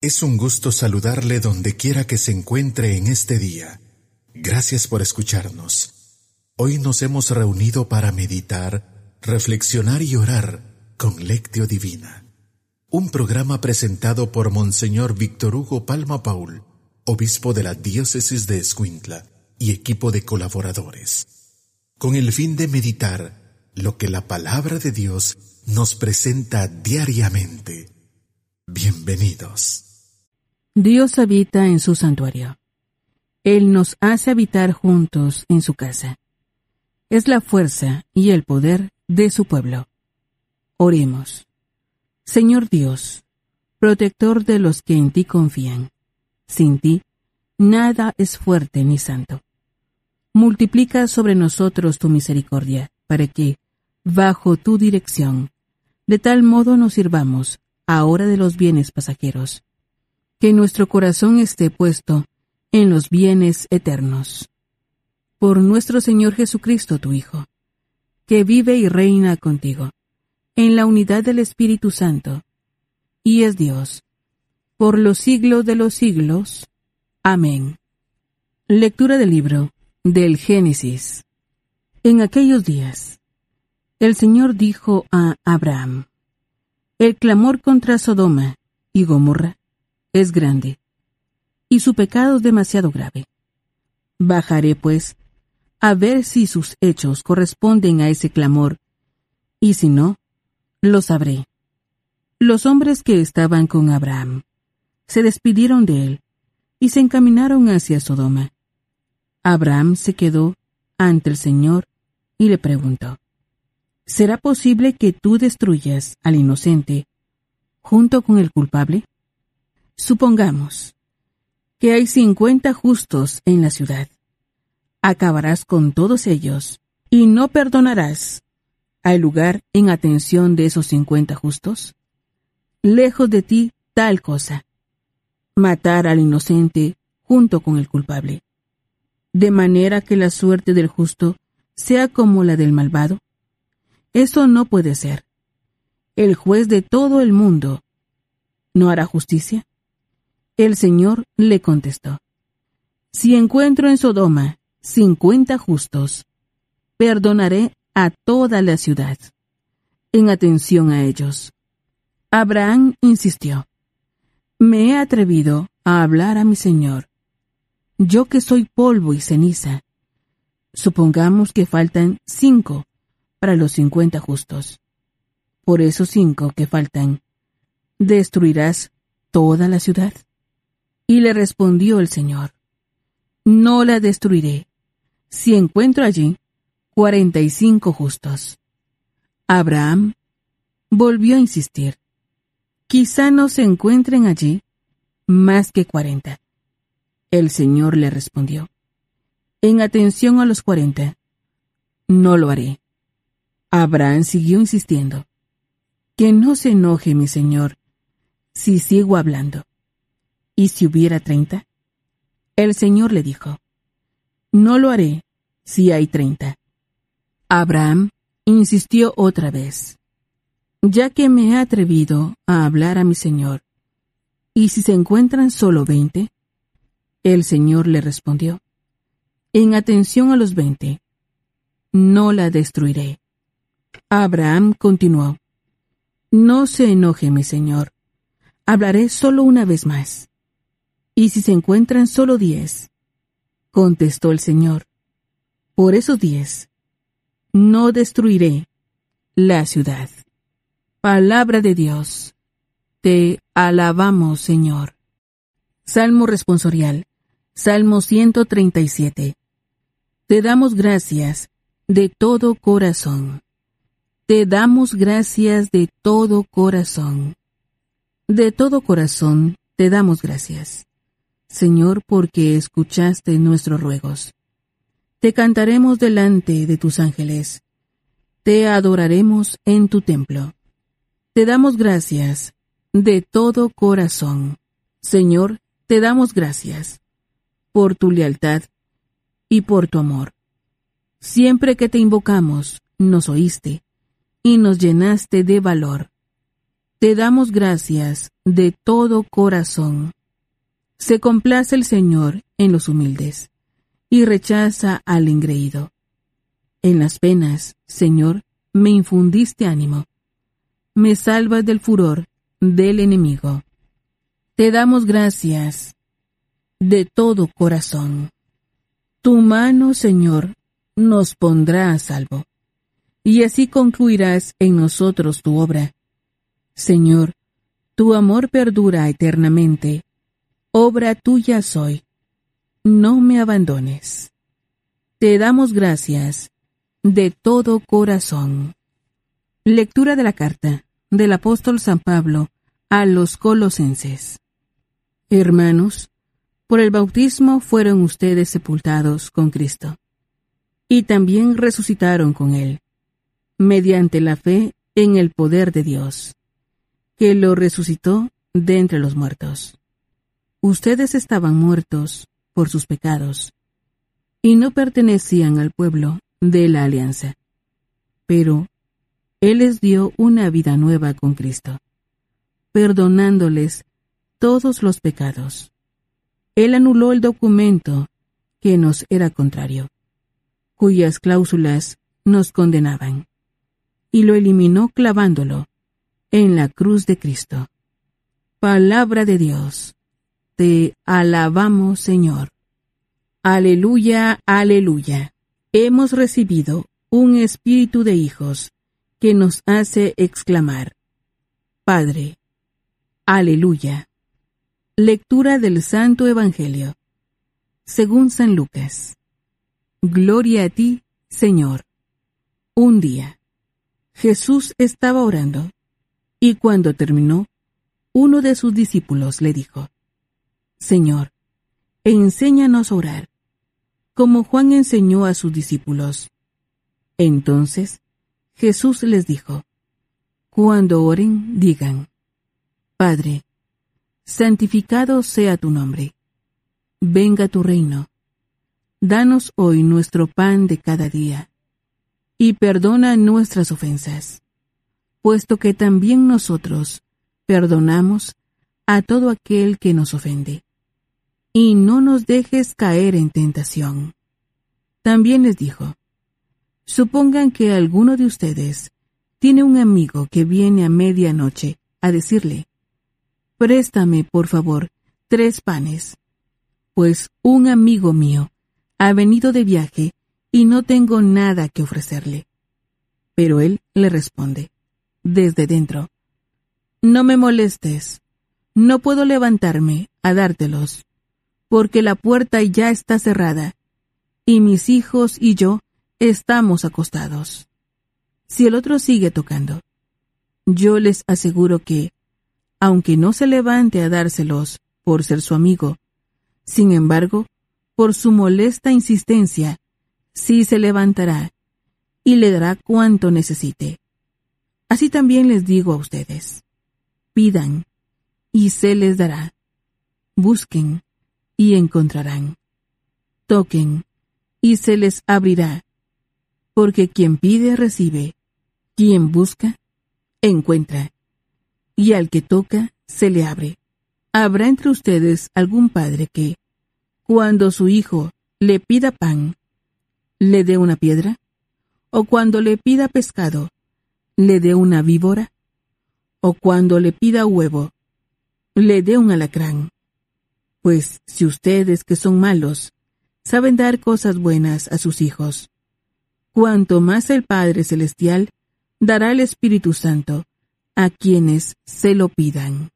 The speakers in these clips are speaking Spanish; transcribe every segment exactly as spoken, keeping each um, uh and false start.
Es un gusto saludarle donde quiera que se encuentre en este día. Gracias por escucharnos. Hoy nos hemos reunido para meditar, reflexionar y orar con Lectio Divina. Un programa presentado por Monseñor Víctor Hugo Palma Paul, obispo de la diócesis de Escuintla, y equipo de colaboradores, con el fin de meditar lo que la palabra de Dios nos presenta diariamente. Bienvenidos. Dios habita en su santuario. Él nos hace habitar juntos en su casa. Es la fuerza y el poder de su pueblo. Oremos. Señor Dios, protector de los que en ti confían, sin ti nada es fuerte ni santo. Multiplica sobre nosotros tu misericordia, para que, bajo tu dirección, de tal modo nos sirvamos ahora de los bienes pasajeros, que nuestro corazón esté puesto en los bienes eternos. Por nuestro Señor Jesucristo, tu Hijo, que vive y reina contigo, en la unidad del Espíritu Santo, y es Dios, por los siglos de los siglos. Amén. Lectura del libro del Génesis. En aquellos días, el Señor dijo a Abraham: el clamor contra Sodoma y Gomorra es grande, y su pecado es demasiado grave. Bajaré, pues, a ver si sus hechos corresponden a ese clamor, y si no, lo sabré. Los hombres que estaban con Abraham se despidieron de él y se encaminaron hacia Sodoma. Abraham se quedó ante el Señor y le preguntó: ¿será posible que tú destruyas al inocente junto con el culpable? Supongamos que hay cincuenta justos en la ciudad. ¿Acabarás con todos ellos y no perdonarás al lugar en atención de esos cincuenta justos? Lejos de ti tal cosa, matar al inocente junto con el culpable, de manera que la suerte del justo sea como la del malvado. Eso no puede ser. El juez de todo el mundo ¿no hará justicia? El Señor le contestó: si encuentro en Sodoma cincuenta justos, perdonaré a toda la ciudad, en atención a ellos. Abraham insistió: me he atrevido a hablar a mi Señor, yo que soy polvo y ceniza. Supongamos que faltan cinco para los cincuenta justos. Por esos cinco que faltan, ¿destruirás toda la ciudad? Y le respondió el Señor: no la destruiré, si encuentro allí cuarenta y cinco justos. Abraham volvió a insistir: quizá no se encuentren allí más que cuarenta. El Señor le respondió: en atención a los cuarenta, no lo haré. Abraham siguió insistiendo: que no se enoje mi Señor si sigo hablando. ¿Y si hubiera treinta? El Señor le dijo: no lo haré si hay treinta. Abraham insistió otra vez: ya que me he atrevido a hablar a mi Señor, ¿y si se encuentran solo veinte? El Señor le respondió: en atención a los veinte, no la destruiré. Abraham continuó: no se enoje mi Señor, hablaré solo una vez más. ¿Y si se encuentran solo diez? Contestó el Señor: por esos diez, no destruiré la ciudad. Palabra de Dios. Te alabamos, Señor. Salmo responsorial. Salmo ciento treinta y siete. Te damos gracias de todo corazón. Te damos gracias de todo corazón. De todo corazón te damos gracias, Señor, porque escuchaste nuestros ruegos. Te cantaremos delante de tus ángeles. Te adoraremos en tu templo. Te damos gracias de todo corazón. Señor, te damos gracias por tu lealtad y por tu amor. Siempre que te invocamos, nos oíste y nos llenaste de valor. Te damos gracias de todo corazón. Se complace el Señor en los humildes y rechaza al engreído. En las penas, Señor, me infundiste ánimo. Me salvas del furor del enemigo. Te damos gracias de todo corazón. Tu mano, Señor, nos pondrá a salvo, y así concluirás en nosotros tu obra. Señor, tu amor perdura eternamente. Obra tuya soy. No me abandones. Te damos gracias de todo corazón. Lectura de la carta del apóstol San Pablo a los Colosenses. Hermanos, por el bautismo fueron ustedes sepultados con Cristo, y también resucitaron con Él, mediante la fe en el poder de Dios, que lo resucitó de entre los muertos. Ustedes estaban muertos por sus pecados, y no pertenecían al pueblo de la alianza. Pero Él les dio una vida nueva con Cristo, perdonándoles todos los pecados. Él anuló el documento que nos era contrario, cuyas cláusulas nos condenaban, y lo eliminó clavándolo en la cruz de Cristo. Palabra de Dios. Te alabamos, Señor. Aleluya, aleluya. Hemos recibido un espíritu de hijos que nos hace exclamar: Padre. Aleluya. Lectura del Santo Evangelio según San Lucas. Gloria a ti, Señor. Un día, Jesús estaba orando, y cuando terminó, uno de sus discípulos le dijo: Señor, enséñanos a orar, como Juan enseñó a sus discípulos. Entonces, Jesús les dijo: Cuando oren, digan: Padre, santificado sea tu nombre. Venga tu reino. Danos hoy nuestro pan de cada día, y perdona nuestras ofensas, puesto que también nosotros perdonamos a todo aquel que nos ofende. Y no nos dejes caer en tentación. También les dijo: Supongan que alguno de ustedes tiene un amigo que viene a medianoche a decirle: Préstame, por favor, tres panes, pues un amigo mío ha venido de viaje y no tengo nada que ofrecerle. Pero él le responde, desde dentro: No me molestes, no puedo levantarme a dártelos, porque la puerta ya está cerrada, y mis hijos y yo estamos acostados. Si el otro sigue tocando, yo les aseguro que, aunque no se levante a dárselos por ser su amigo, sin embargo, por su molesta insistencia, sí se levantará y le dará cuanto necesite. Así también les digo a ustedes: pidan, y se les dará. Busquen, y encontrarán. Toquen, y se les abrirá. Porque quien pide, recibe. Quien busca, encuentra. Y al que toca, se le abre. ¿Habrá entre ustedes algún padre que, cuando su hijo le pida pan, le dé una piedra? ¿O cuando le pida pescado, le dé una víbora? ¿O cuando le pida huevo, le dé un alacrán? Pues si ustedes, que son malos, saben dar cosas buenas a sus hijos, cuanto más el Padre Celestial dará el Espíritu Santo a quienes se lo pidan.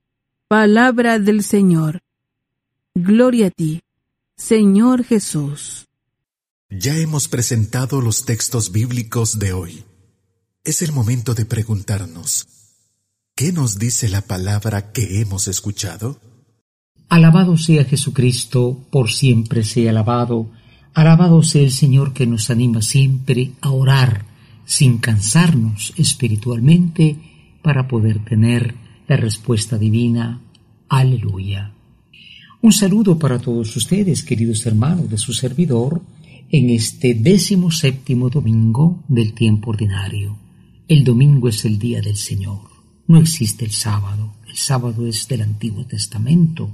Palabra del Señor. Gloria a ti, Señor Jesús. Ya hemos presentado los textos bíblicos de hoy. Es el momento de preguntarnos: ¿qué nos dice la palabra que hemos escuchado? Alabado sea Jesucristo, por siempre sea alabado. Alabado sea el Señor que nos anima siempre a orar sin cansarnos espiritualmente para poder tener la respuesta divina. Aleluya. Un saludo para todos ustedes, queridos hermanos de su servidor, en este décimo séptimo domingo del tiempo ordinario. El domingo es el día del Señor. No existe el sábado. El sábado es del Antiguo Testamento.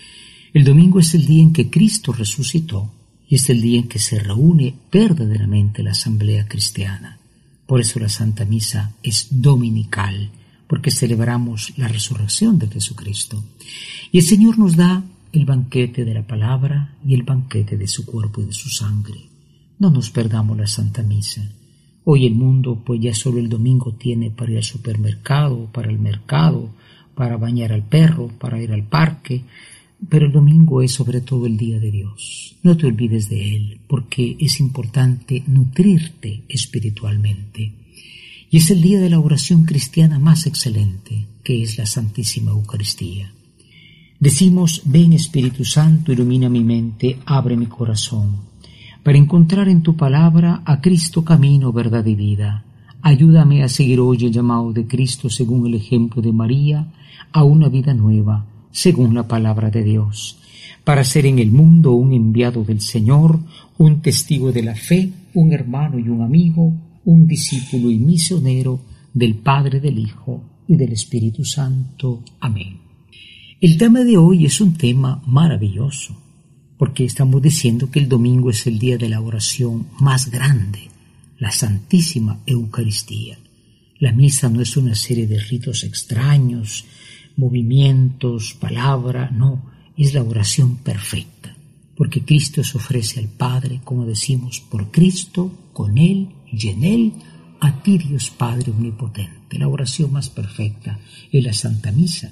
El domingo es el día en que Cristo resucitó y es el día en que se reúne verdaderamente la asamblea cristiana. Por eso la Santa Misa es dominical, porque celebramos la resurrección de Jesucristo. Y el Señor nos da el banquete de la palabra y el banquete de su cuerpo y de su sangre. No nos perdamos la Santa Misa. Hoy el mundo pues ya solo el domingo tiene para ir al supermercado, para el mercado, para bañar al perro, para ir al parque, pero el domingo es sobre todo el día de Dios. No te olvides de Él, porque es importante nutrirte espiritualmente. Y es el día de la oración cristiana más excelente, que es la Santísima Eucaristía. Decimos: ven Espíritu Santo, ilumina mi mente, abre mi corazón, para encontrar en tu palabra a Cristo camino, verdad y vida. Ayúdame a seguir hoy el llamado de Cristo según el ejemplo de María, a una vida nueva, según la palabra de Dios, para ser en el mundo un enviado del Señor, un testigo de la fe, un hermano y un amigo, un discípulo y misionero del Padre, del Hijo y del Espíritu Santo. Amén. El tema de hoy es un tema maravilloso, porque estamos diciendo que el domingo es el día de la oración más grande, la Santísima Eucaristía. La misa no es una serie de ritos extraños, movimientos, palabra, no, es la oración perfecta, porque Cristo se ofrece al Padre, como decimos, por Cristo, con Él y en Él, a ti Dios Padre Omnipotente. La oración más perfecta es la Santa Misa.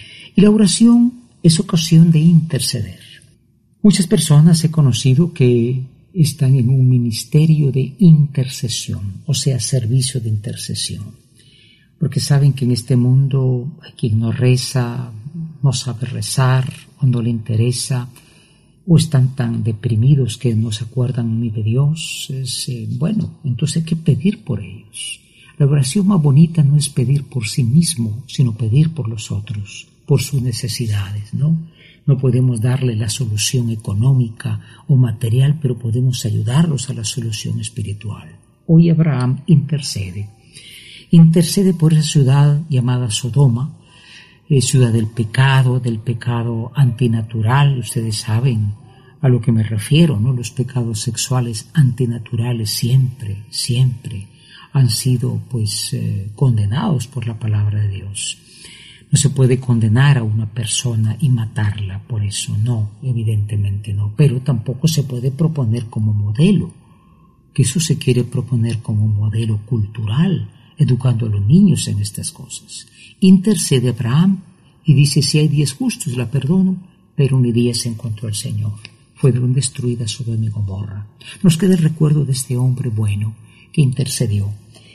Y la oración es ocasión de interceder. Muchas personas he conocido que están en un ministerio de intercesión, o sea, servicio de intercesión, porque saben que en este mundo hay quien no reza, no sabe rezar, o no le interesa, o están tan deprimidos que no se acuerdan ni de Dios. Es, eh, bueno, entonces hay que pedir por ellos. La oración más bonita no es pedir por sí mismo, sino pedir por los otros, por sus necesidades, ¿no? No podemos darle la solución económica o material, pero podemos ayudarlos a la solución espiritual. Hoy Abraham intercede. Intercede por esa ciudad llamada Sodoma, eh, ciudad del pecado, del pecado antinatural. Ustedes saben a lo que me refiero, ¿no? Los pecados sexuales antinaturales siempre, siempre han sido pues eh, condenados por la palabra de Dios. No se puede condenar a una persona y matarla por eso, no, evidentemente no, pero tampoco se puede proponer como modelo, que eso se quiere proponer como modelo cultural, educando a los niños en estas cosas. Intercede Abraham y dice: si hay diez justos la perdono, pero ni diez encontró el Señor. Fueron destruidas Sodoma y Gomorra. Nos queda el recuerdo de este hombre bueno que intercedió.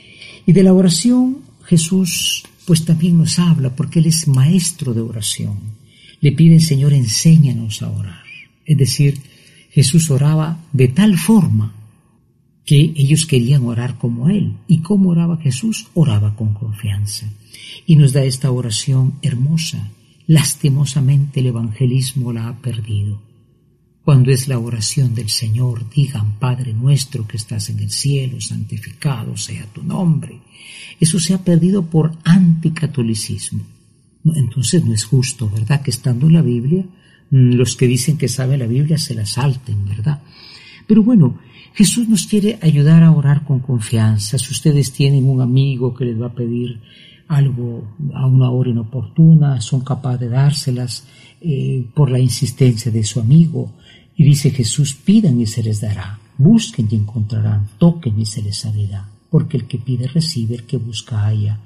Y de la oración Jesús pues también nos habla, porque Él es maestro de oración. Le piden: Señor, enséñanos a orar. Es decir, Jesús oraba de tal forma que ellos querían orar como Él. ¿Y cómo oraba Jesús? Oraba con confianza. Y nos da esta oración hermosa. Lastimosamente el evangelismo la ha perdido. Cuando es la oración del Señor, digan: Padre nuestro que estás en el cielo, santificado sea tu nombre. Eso se ha perdido por anticatolicismo. Entonces no es justo, ¿verdad?, que estando en la Biblia, los que dicen que saben la Biblia se la salten, ¿verdad? Pero bueno, Jesús nos quiere ayudar a orar con confianza. Si ustedes tienen un amigo que les va a pedir algo a una hora inoportuna, son capaces de dárselas eh, por la insistencia de su amigo. Y dice Jesús: pidan y se les dará, busquen y encontrarán, toquen y se les abrirá, porque el que pide recibe, el que busca halla,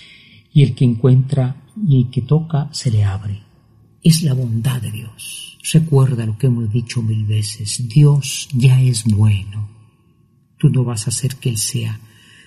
y el que encuentra y el que toca se le abre. Es la bondad de Dios. Recuerda lo que hemos dicho mil veces: Dios ya es bueno. Tú no vas a hacer que Él sea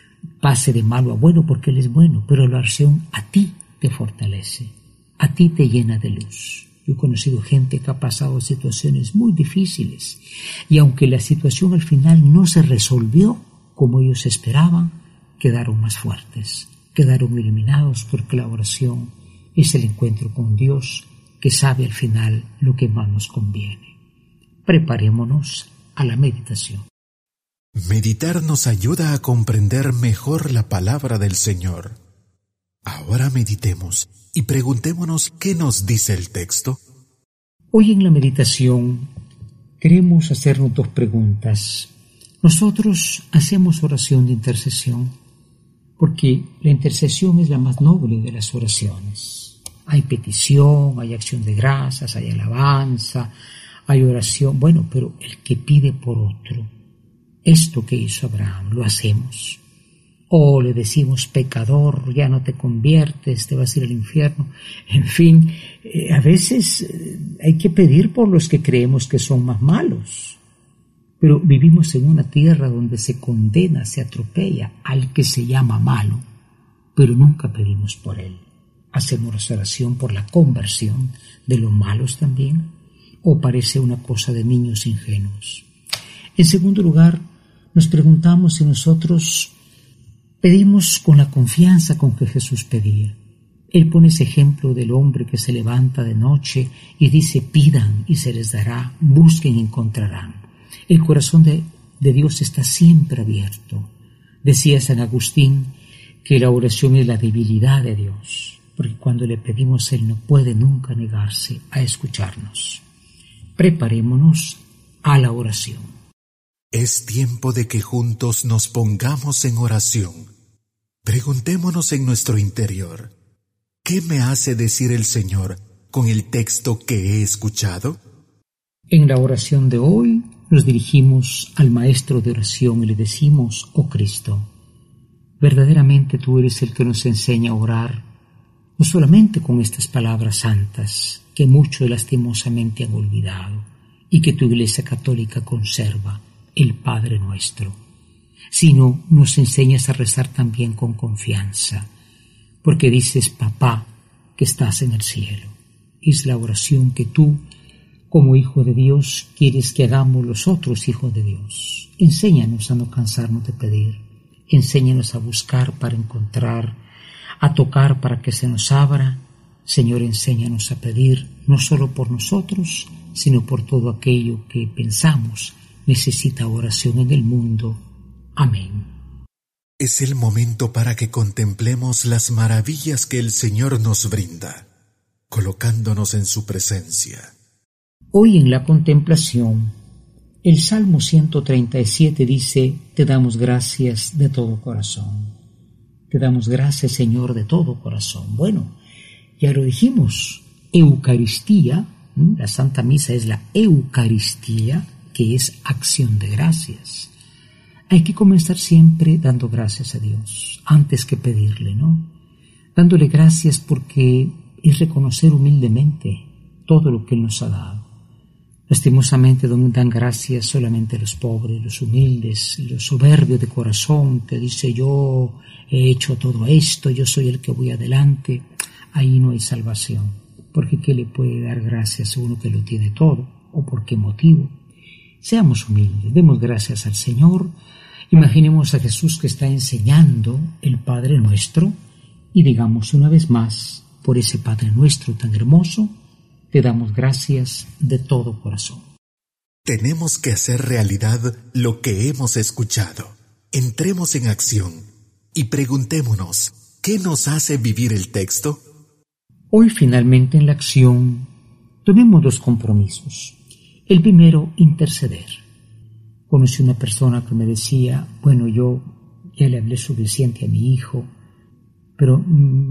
pase de malo a bueno, porque Él es bueno, pero la oración a ti te fortalece, a ti te llena de luz. Yo he conocido gente que ha pasado situaciones muy difíciles y aunque la situación al final no se resolvió como ellos esperaban, quedaron más fuertes, quedaron iluminados, porque la oración es el encuentro con Dios, que sabe al final lo que más nos conviene. Preparémonos a la meditación. Meditar nos ayuda a comprender mejor la palabra del Señor. Ahora meditemos y preguntémonos qué nos dice el texto. Hoy en la meditación queremos hacernos dos preguntas. Nosotros hacemos oración de intercesión porque la intercesión es la más noble de las oraciones. Hay petición, hay acción de gracias, hay alabanza, hay oración. Bueno, pero el que pide por otro, esto que hizo Abraham, lo hacemos. O le decimos, pecador, ya no te conviertes, te vas a ir al infierno. En fin, eh, a veces eh, hay que pedir por los que creemos que son más malos. Pero vivimos en una tierra donde se condena, se atropella al que se llama malo, pero nunca pedimos por él. Hacemos oración por la conversión de los malos también, o parece una cosa de niños ingenuos. En segundo lugar, nos preguntamos si nosotros pedimos con la confianza con que Jesús pedía. Él pone ese ejemplo del hombre que se levanta de noche y dice, pidan y se les dará, busquen y encontrarán. El corazón de, de Dios está siempre abierto. Decía San Agustín que la oración es la debilidad de Dios, porque cuando le pedimos Él no puede nunca negarse a escucharnos. Preparémonos a la oración. Es tiempo de que juntos nos pongamos en oración. Preguntémonos en nuestro interior, ¿qué me hace decir el Señor con el texto que he escuchado? En la oración de hoy nos dirigimos al Maestro de oración y le decimos, oh Cristo, verdaderamente tú eres el que nos enseña a orar, no solamente con estas palabras santas que muchos lastimosamente han olvidado y que tu Iglesia Católica conserva, el Padre Nuestro, sino nos enseñas a rezar también con confianza, porque dices, Papá, que estás en el cielo. Es la oración que tú, como Hijo de Dios, quieres que hagamos los otros hijos de Dios. Enséñanos a no cansarnos de pedir, enséñanos a buscar para encontrar, a tocar para que se nos abra. Señor, enséñanos a pedir, no solo por nosotros, sino por todo aquello que pensamos necesita oración en el mundo. Amén. Es el momento para que contemplemos las maravillas que el Señor nos brinda, colocándonos en su presencia. Hoy en la contemplación, el Salmo ciento treinta y siete dice, te damos gracias de todo corazón. Te damos gracias, Señor, de todo corazón. Bueno, ya lo dijimos, Eucaristía, la Santa Misa es la Eucaristía, que es acción de gracias. Hay que comenzar siempre dando gracias a Dios, antes que pedirle, ¿no? Dándole gracias porque es reconocer humildemente todo lo que Él nos ha dado. Lastimosamente dan gracias solamente los pobres, los humildes, los soberbios de corazón, que dice yo he hecho todo esto, yo soy el que voy adelante. Ahí no hay salvación, porque ¿qué le puede dar gracias a uno que lo tiene todo? ¿O por qué motivo? Seamos humildes, demos gracias al Señor, imaginemos a Jesús que está enseñando el Padre Nuestro y digamos una vez más, por ese Padre Nuestro tan hermoso, te damos gracias de todo corazón. Tenemos que hacer realidad lo que hemos escuchado. Entremos en acción y preguntémonos, ¿qué nos hace vivir el texto? Hoy finalmente en la acción tomemos dos compromisos. El primero, interceder. Conocí una persona que me decía, bueno, yo ya le hablé suficiente a mi hijo, pero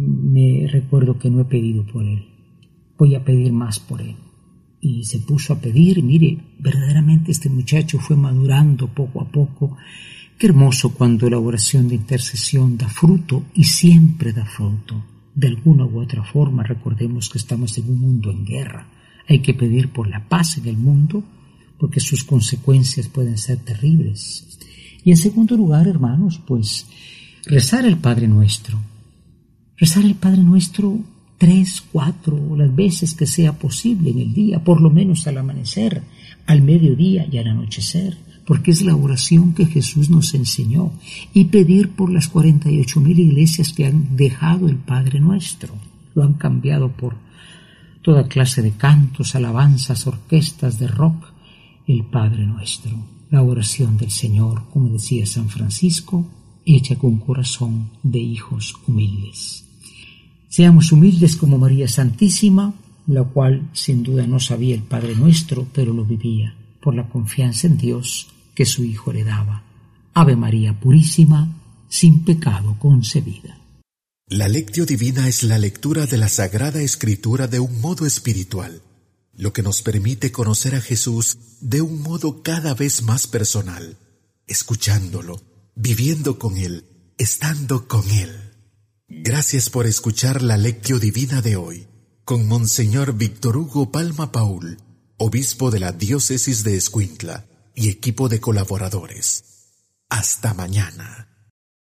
me recuerdo que no he pedido por él. Voy a pedir más por él. Y se puso a pedir, y mire, verdaderamente este muchacho fue madurando poco a poco. Qué hermoso cuando la oración de intercesión da fruto y siempre da fruto. De alguna u otra forma, recordemos que estamos en un mundo en guerra. Hay que pedir por la paz en el mundo, porque sus consecuencias pueden ser terribles. Y en segundo lugar, hermanos, pues rezar el Padre Nuestro. Rezar el Padre Nuestro tres, cuatro, las veces que sea posible en el día, por lo menos al amanecer, al mediodía y al anochecer, porque es la oración que Jesús nos enseñó. Y pedir por las cuarenta y ocho mil iglesias que han dejado el Padre Nuestro. Lo han cambiado por toda clase de cantos, alabanzas, orquestas de rock, el Padre Nuestro, la oración del Señor, como decía San Francisco, hecha con corazón de hijos humildes. Seamos humildes como María Santísima, la cual sin duda no sabía el Padre Nuestro, pero lo vivía por la confianza en Dios que su Hijo le daba. Ave María Purísima, sin pecado concebida. La Lectio Divina es la lectura de la Sagrada Escritura de un modo espiritual, lo que nos permite conocer a Jesús de un modo cada vez más personal, escuchándolo, viviendo con Él, estando con Él. Gracias por escuchar la Lectio Divina de hoy, con Monseñor Víctor Hugo Palma Paul, obispo de la Diócesis de Escuintla y equipo de colaboradores. Hasta mañana.